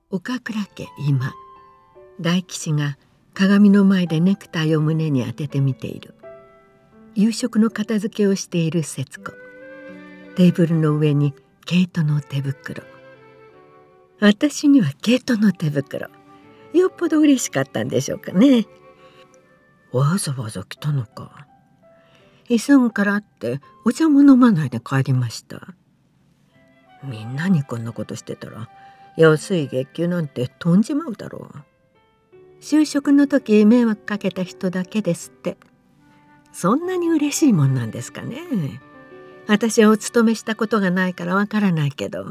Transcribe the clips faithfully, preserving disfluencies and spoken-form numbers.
岡倉家今、大吉が鏡の前でネクタイを胸に当てて見ている。夕食の片付けをしている節子。テーブルの上に毛糸の手袋。私には毛糸の手袋、よっぽど嬉しかったんでしょうかね。わざわざ来たのか。急ぐからってお茶も飲まないで帰りました。みんなにこんなことしてたら安い月給なんて飛んじまうだろう。就職の時迷惑かけた人だけですって。そんなに嬉しいもんなんですかね。私はお勤めしたことがないからわからないけど、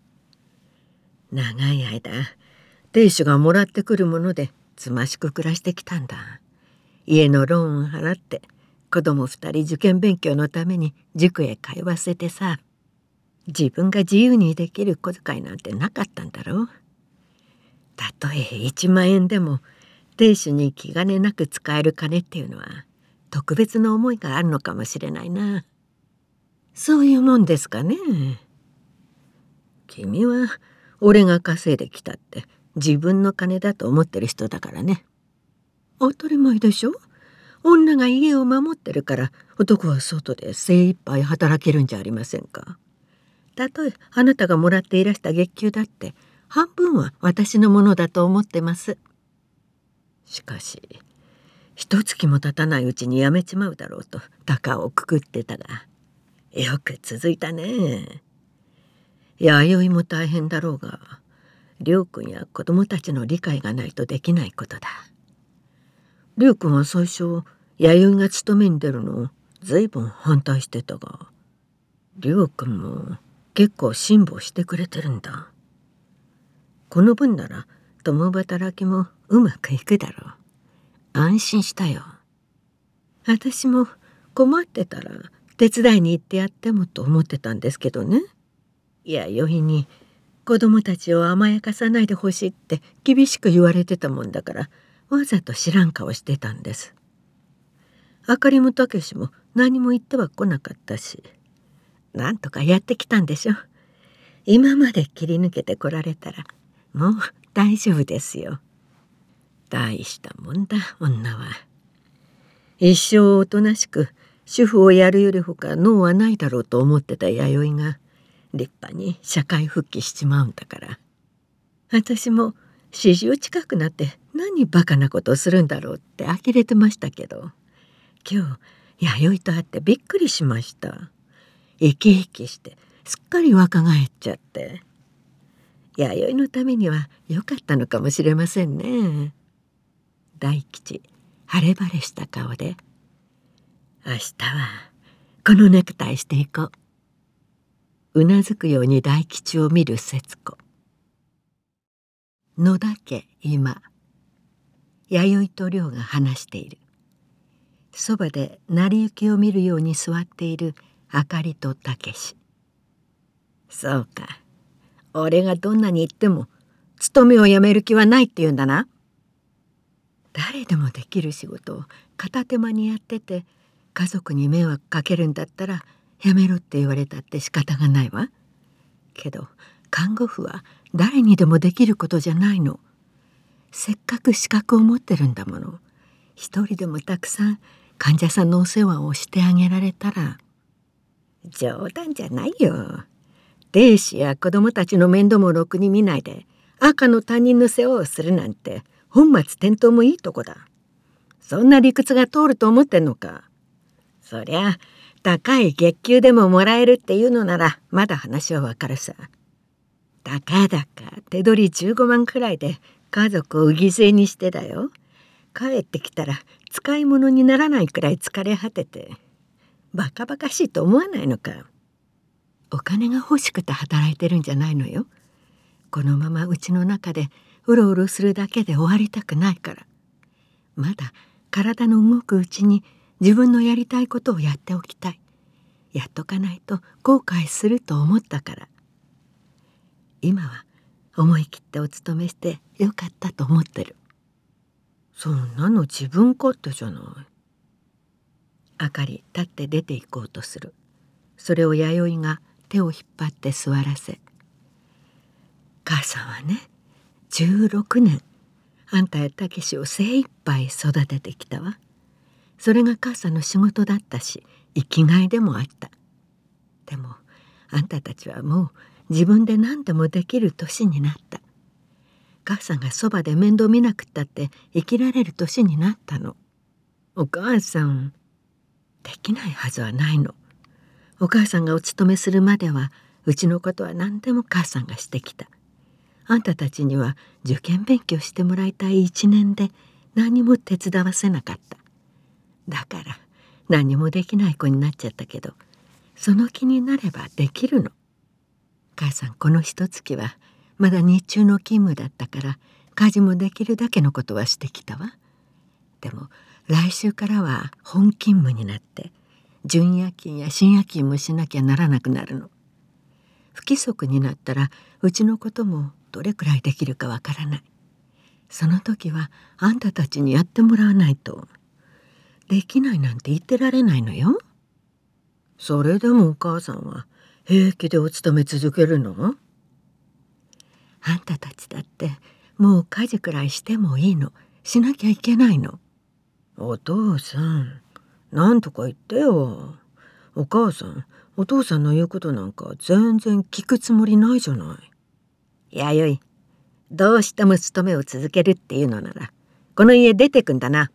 長い間亭主がもらってくるものでつましく暮らしてきたんだ。家のローンを払って子供二人受験勉強のために塾へ通わせてさ、自分が自由にできる小遣いなんてなかったんだろう。たとえいちまん円でも亭主に気兼ねなく使える金っていうのは特別な思いがあるのかもしれないな。そういうもんですかね。君は俺が稼いできたって自分の金だと思ってる人だからね。当たり前でしょ。女が家を守ってるから男は外で精一杯働けるんじゃありませんか。たとえあなたがもらっていらした月給だって半分は私のものだと思ってます。しかし一月も経たないうちに辞めちまうだろうと高をくくってたが、よく続いたね。弥生も大変だろうが、亮君や子供たちの理解がないとできないことだ。亮君は最初弥生が勤めに出るのをずいぶん反対してたが、亮君も結構辛抱してくれてるんだ。この分なら共働きもうまくいくだろう。安心したよ。私も困ってたら手伝いに行ってやってもと思ってたんですけどね。弥生に子供たちを甘やかさないでほしいって厳しく言われてたもんだから、わざと知らん顔してたんです。あかりもたけしも何も言っては来なかったし、なんとかやってきたんでしょ。今まで切り抜けてこられたらもう大丈夫ですよ。大したもんだ女は。一生おとなしく主婦をやるよりほか能はないだろうと思ってた弥生が立派に社会復帰しちまうんだから、私も四十近くなって何バカなことをするんだろうって呆れてましたけど、今日弥生と会ってびっくりしました。生き生きしてすっかり若返っちゃって、弥生のためには良かったのかもしれませんね。大吉晴れ晴れした顔で、明日はこのネクタイしていこう。うなずくように大吉を見る節子。野田家今、弥生と亮が話している。そばで成り行きを見るように座っているあかりとたけし。そうか、俺がどんなに言っても勤めを辞める気はないって言うんだな。誰でもできる仕事を片手間にやってて家族に迷惑かけるんだったらやめろって言われたって仕方がないわ。けど看護婦は誰にでもできることじゃないの。せっかく資格を持ってるんだもの。一人でもたくさん患者さんのお世話をしてあげられたら。冗談じゃないよ。亭主や子供たちの面倒もろくに見ないで赤の他人の世話をするなんて本末転倒もいいとこだ。そんな理屈が通ると思ってんのか。そりゃ高い月給でももらえるっていうのならまだ話はわかるさ。たかだか手取りじゅうごまんくらいで家族を犠牲にしてだよ。帰ってきたら使い物にならないくらい疲れ果てて、バカバカしいと思わないのか。お金が欲しくて働いてるんじゃないのよ。このままうちの中でうろうろするだけで終わりたくないから。まだ体の動くうちに自分のやりたいことをやっておきたい。やっとかないと後悔すると思ったから。今は思い切ってお勤めしてよかったと思ってる。そんなの自分勝手じゃない。あかり立って出て行こうとする。それを弥生が手を引っ張って座らせ、母さんはね、 じゅうろくねんあんたやたけしを精一杯育ててきたわ。それが母さんの仕事だったし生きがいでもあった。でもあんたたちはもう自分で何でもできる年になった。母さんがそばで面倒見なくったって生きられる年になったの。お母さんできないはずはないの。お母さんがお勤めするまではうちのことは何でも母さんがしてきた。あんたたちには受験勉強してもらいたい一年で何も手伝わせなかった。だから何もできない子になっちゃったけど、その気になればできるの。母さんこの一月はまだ日中の勤務だったから家事もできるだけのことはしてきたわ。でも来週からは本勤務になって準夜勤や深夜勤もしなきゃならなくなるの。不規則になったらうちのこともどれくらいできるかわからない。その時はあんたたちにやってもらわないと。できないなんて言ってられないのよ。それでもお母さんは平気でお勤め続けるの？あんたたちだってもう家事くらいしてもいいの。しなきゃいけないの。お父さん、なんとか言ってよ。お母さん、お父さんの言うことなんか全然聞くつもりないじゃない。弥生、どうしても勤めを続けるっていうのならこの家出てくんだな。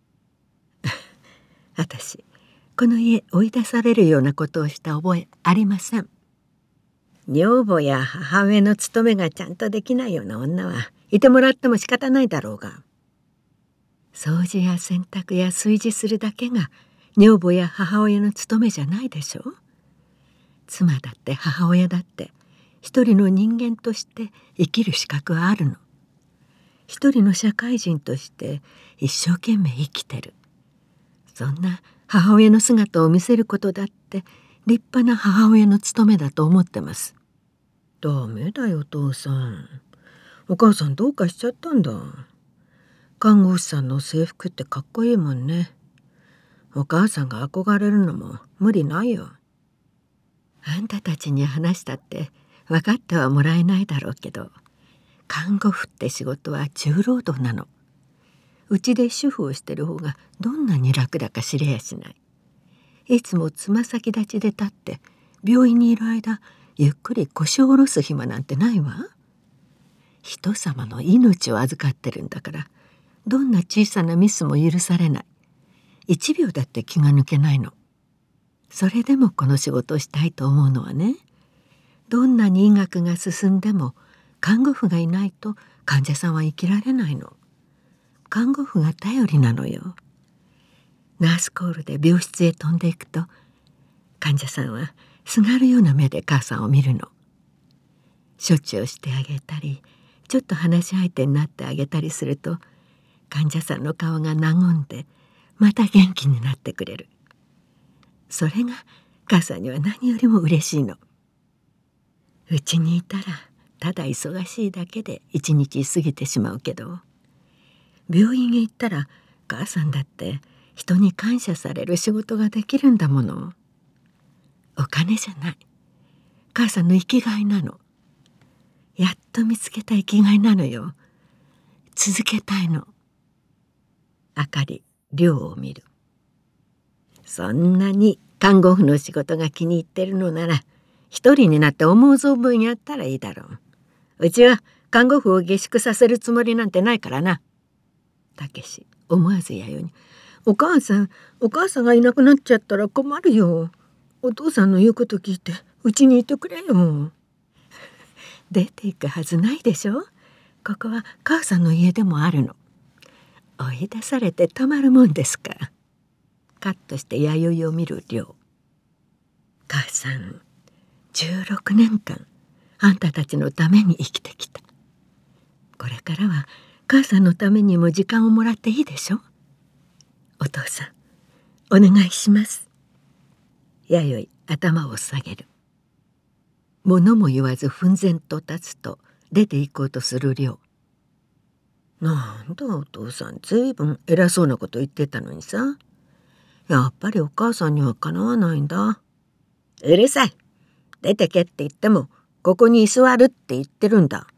私この家追い出されるようなことをした覚えありません。女房や母親の務めがちゃんとできないような女はいてもらっても仕方ないだろうが、掃除や洗濯や炊事するだけが女房や母親の務めじゃないでしょ。妻だって母親だって一人の人間として生きる資格はあるの。一人の社会人として一生懸命生きてる。そんな母親の姿を見せることだって立派な母親の務めだと思ってます。ダメだよお父さん。お母さんどうかしちゃったんだ。看護師さんの制服ってかっこいいもんね。お母さんが憧れるのも無理ないよ。あんたたちに話したって分かってはもらえないだろうけど、看護婦って仕事は重労働なの。うちで主婦をしてる方がどんなに楽だか知れやしない。いつもつま先立ちで立って病院にいる間ゆっくり腰を下ろす暇なんてないわ。人様の命を預かってるんだから、どんな小さなミスも許されない。一秒だって気が抜けないの。それでもこの仕事をしたいと思うのはね、どんなに医学が進んでも看護婦がいないと患者さんは生きられないの。看護婦が頼りなのよ。ナースコールで病室へ飛んでいくと患者さんはすがるような目で母さんを見るの。処置をしてあげたりちょっと話し相手になってあげたりすると患者さんの顔が和んでまた元気になってくれる。それが母さんには何よりも嬉しいの。うちにいたらただ忙しいだけで一日過ぎてしまうけど、病院へ行ったら母さんだって人に感謝される仕事ができるんだもの。お金じゃない、母さんの生きがいなの。やっと見つけた生きがいなのよ。続けたいの。あかり、亮を見る。そんなに看護婦の仕事が気に入ってるのなら一人になって思う存分やったらいいだろう。うちは看護婦を下宿させるつもりなんてないからな。たけし思わず弥生に、お母さんお母さんがいなくなっちゃったら困るよ。お父さんの言うこと聞いてうちにいてくれよ。出ていくはずないでしょ。ここは母さんの家でもあるの。追い出されてたまるもんですか。カッとして弥生を見る亮。母さんじゅうろくねんかんあんたたちのために生きてきた。これからは母さんのためにも時間をもらっていいでしょ。お父さんお願いします。弥生頭を下げる。物も言わず奮然と立つと出て行こうとする亮。なんだお父さん、ずいぶん偉そうなこと言ってたのにさ。やっぱりお母さんにはかなわないんだ。うるさい。出てけって言ってもここに居座るって言ってるんだ。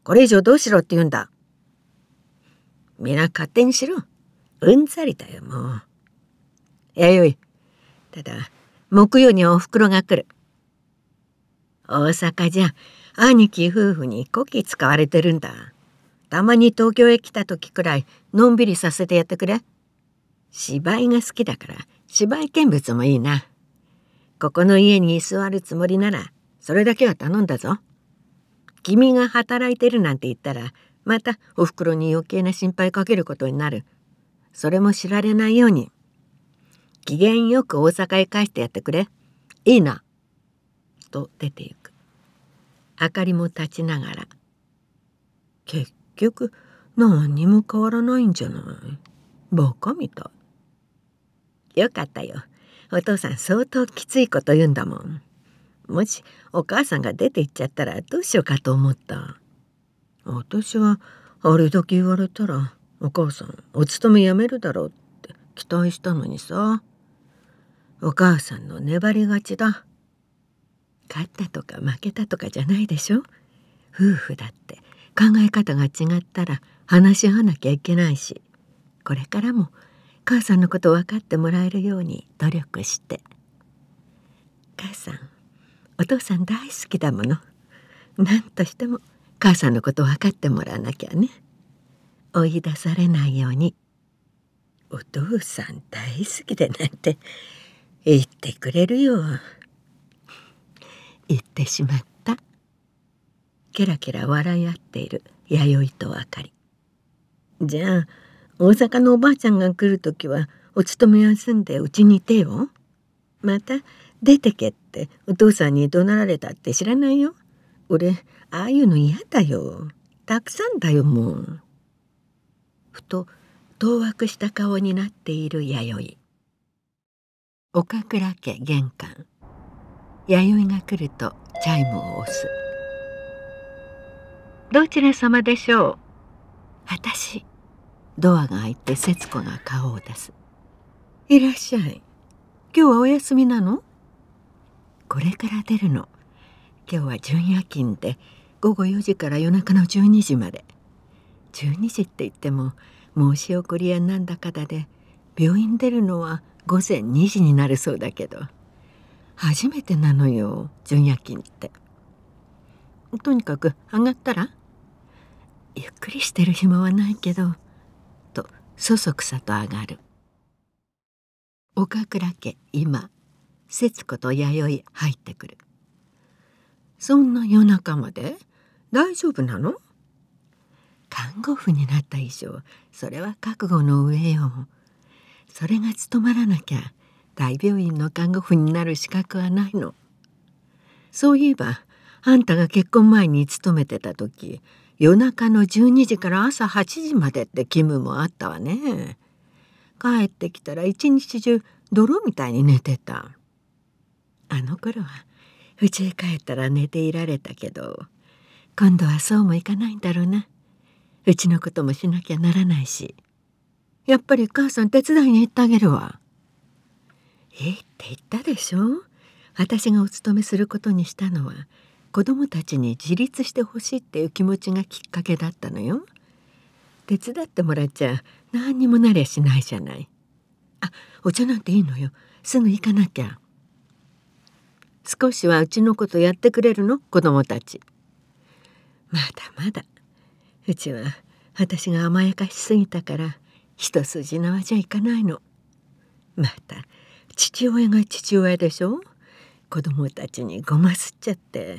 これ以上どうしろって言うんだ。皆勝手にしろ。うんざりだよもう。弥生、ただ木曜におふくろが来る。大阪じゃ兄貴夫婦にこき使われてるんだ。たまに東京へ来た時くらいのんびりさせてやってくれ。芝居が好きだから芝居見物もいいな。ここの家に居座るつもりならそれだけは頼んだぞ。君が働いてるなんて言ったらまたおふくろに余計な心配かけることになる。それも知られないように機嫌よく大阪へ帰してやってくれ。いいな。と出てゆく。あかりも立ちながら、結局何にも変わらないんじゃない。バカみたい。よかったよ。お父さん相当きついこと言うんだもん。もしお母さんが出て行っちゃったらどうしようかと思った。私はあれだけ言われたらお母さんお勤めやめるだろうって期待したのにさ。お母さんの粘りがちだ。勝ったとか負けたとかじゃないでしょ。夫婦だって考え方が違ったら話し合わなきゃいけないし、これからも母さんのこと分かってもらえるように努力して。母さんお父さん大好きだもの。何としても母さんのこと分かってもらわなきゃね。追い出されないように。お父さん大好きでなんて言ってくれるよ。言ってしまった。ケラケラ笑い合っている弥生とあかり。じゃあ大阪のおばあちゃんが来るときはお勤め休んでうちにいてよ。また出てけってお父さんに怒鳴られたって知らないよ。俺ああいうの嫌だよ。たくさんだよもう。ふと当惑した顔になっている弥生。岡倉家玄関。弥生が来るとチャイムを押す。どちら様でしょう。私。ドアが開いて節子が顔を出す。いらっしゃい。今日はお休みなの？これから出るの。今日は準夜勤で午後よじから夜中のじゅうにじまで。じゅうにじって言っても申し送りやなんだかだで病院出るのは午前にじになるそうだけど、初めてなのよ準夜勤って。とにかく上がったら？ゆっくりしてる暇はないけど。とそそくさと上がる。岡倉家今節子と弥生入ってくる。そんな夜中まで大丈夫なの？看護婦になった以上それは覚悟の上よ。それが務まらなきゃ大病院の看護婦になる資格はないの。そういえばあんたが結婚前に勤めてた時、夜中のじゅうにじから朝はちじまでって勤務もあったわね。帰ってきたら一日中泥みたいに寝てた。あの頃は家へ帰ったら寝ていられたけど、今度はそうもいかないんだろうな。うちのこともしなきゃならないし。やっぱり母さん手伝いに行ってあげるわ。ええって言ったでしょ。私がお勤めすることにしたのは子供たちに自立してほしいっていう気持ちがきっかけだったのよ。手伝ってもらっちゃ何にもなりゃしないじゃない。あ、お茶なんていいのよ。すぐ行かなきゃ。少しはうちのことやってくれるの子供たち。まだまだ。うちは私が甘やかしすぎたから一筋縄じゃいかないの。また父親が父親でしょ。子供たちにごますっちゃって。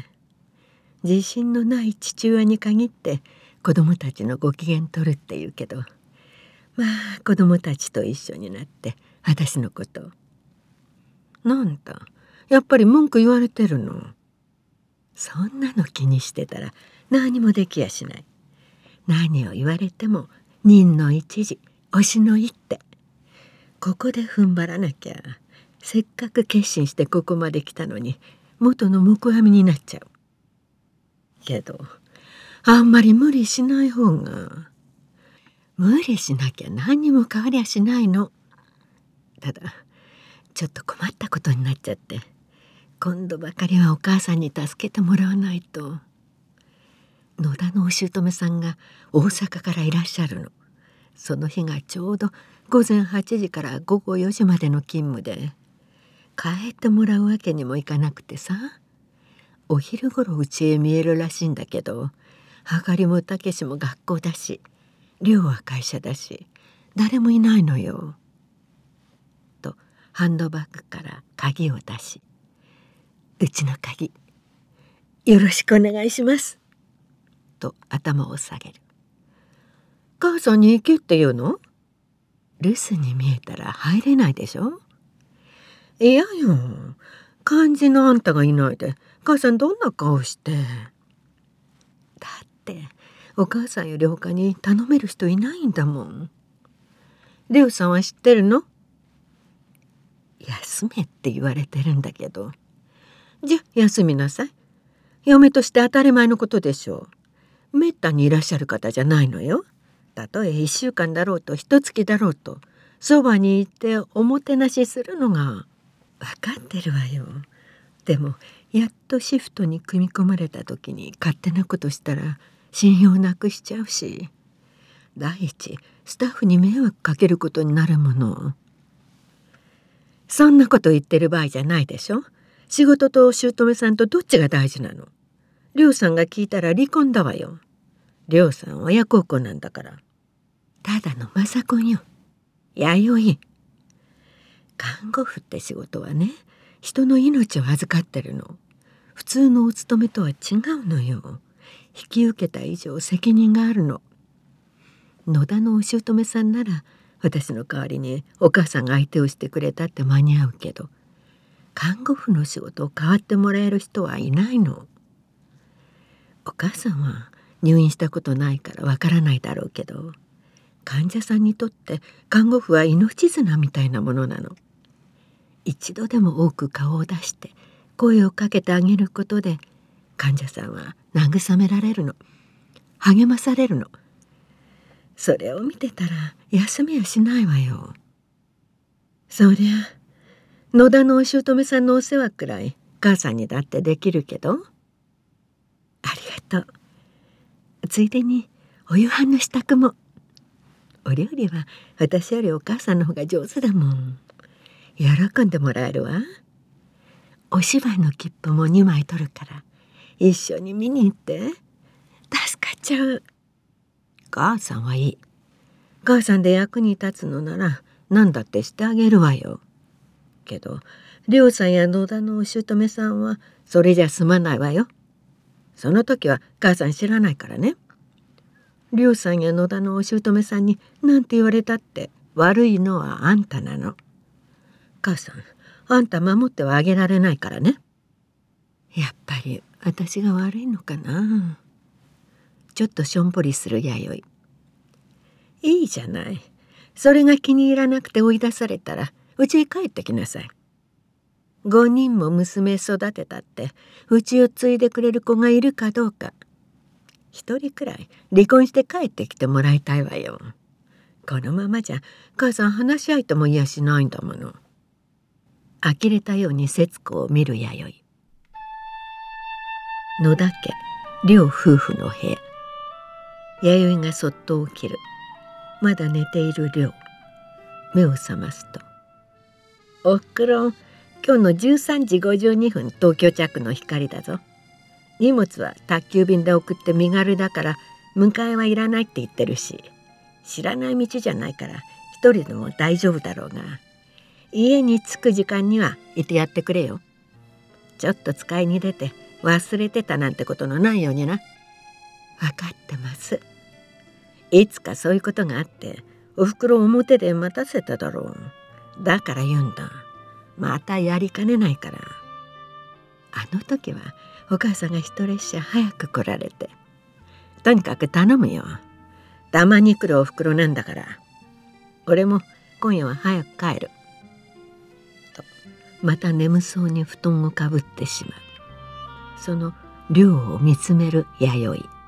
自信のない父親に限って子供たちのご機嫌取るって言うけど、まあ子供たちと一緒になって私のことを。なんだやっぱり文句言われてるの。そんなの気にしてたら何もできやしない。何を言われても任の一時押しの一手。ここで踏ん張らなきゃせっかく決心してここまで来たのに元の木阿弥になっちゃう。けどあんまり無理しない方が。無理しなきゃ何にも変わりゃしないの。ただちょっと困ったことになっちゃって、今度ばかりはお母さんに助けてもらわないと。 野田のお姑さんが大阪からいらっしゃるの。その日がちょうどごぜんはちじからごごよじまでの勤務で、帰ってもらうわけにもいかなくてさ、お昼ごろ家へ見えるらしいんだけど、はかりもたけしも学校だし、寮は会社だし、誰もいないのよ。とハンドバッグから鍵を出し、うちの鍵よろしくお願いしますと頭を下げる。母さんに行けって言うの？留守に見えたら入れないでしょ。いやよ、肝心のあんたがいないで母さんどんな顔して。だってお母さんより他に頼める人いないんだもん。レオさんは知ってるの？休めって言われてるんだけど。じゃ休みなさい。嫁として当たり前のことでしょう。めったにいらっしゃる方じゃないのよ。たとえいっしゅうかんだろうとひとつきだろうとそばにいておもてなしするのが分かってるわよ。でもやっとシフトに組み込まれた時に勝手なことしたら信用なくしちゃうし、第一スタッフに迷惑かけることになるもの。そんなこと言ってる場合じゃないでしょ。仕事と姑さんとどっちが大事なの？亮さんが聞いたら離婚だわよ。亮さん親孝行なんだから。ただのマザコンよ。弥生。看護婦って仕事はね、人の命を預かってるの。普通のお勤めとは違うのよ。引き受けた以上責任があるの。野田のお姑さんなら私の代わりにお母さんが相手をしてくれたって間に合うけど、看護婦の仕事を代わってもらえる人はいないの。お母さんは入院したことないからわからないだろうけど、患者さんにとって看護婦は命綱みたいなものなの。一度でも多く顔を出して声をかけてあげることで患者さんは慰められるの、励まされるの。それを見てたら休みはしないわよ。そりゃ野田のお姑さんのお世話くらい母さんにだってできるけど。ありがとう。ついでにお夕飯の支度も。お料理は私よりお母さんの方が上手だもん。喜んでもらえるわ。お芝居の切符もにまい取るから一緒に見に行って。助かっちゃう。母さんはいい。母さんで役に立つのなら何だってしてあげるわよ。けど亮さんや野田のお姑さんはそれじゃ済まないわよ。その時は母さん知らないからね。亮さんや野田のお姑さんに何て言われたって悪いのはあんたなの。母さん、あんた守ってはあげられないからね。やっぱり私が悪いのかな。ちょっとしょんぼりする弥生。いいじゃない。それが気に入らなくて追い出されたらうちへ帰ってきなさい。ごにんも娘育てたってうちを継いでくれる子がいるかどうか。一人くらい離婚して帰ってきてもらいたいわよ。このままじゃ母さん話し相手もいやしないんだもの。呆れたように節子を見る弥生。野田家両夫婦の部屋。弥生がそっと起きる。まだ寝ている亮。目を覚ますと「おふくろ、今日のじゅうさんじごじゅうにふん東京着の光だぞ。荷物は宅急便で送って身軽だから迎えはいらないって言ってるし、知らない道じゃないから一人でも大丈夫だろうが、家に着く時間にはいてやってくれよ。ちょっと使いに出て忘れてたなんてことのないようにな。分かってます。いつかそういうことがあっておふくろ表で待たせただろう。だから言うんだ。またやりかねないから。あの時はお母さんが一列車早く来られて、とにかく頼むよ。たまに来るおふくろなんだから。俺も今夜は早く帰る。とまた眠そうに布団をかぶってしまう。その亮を見つめる弥生。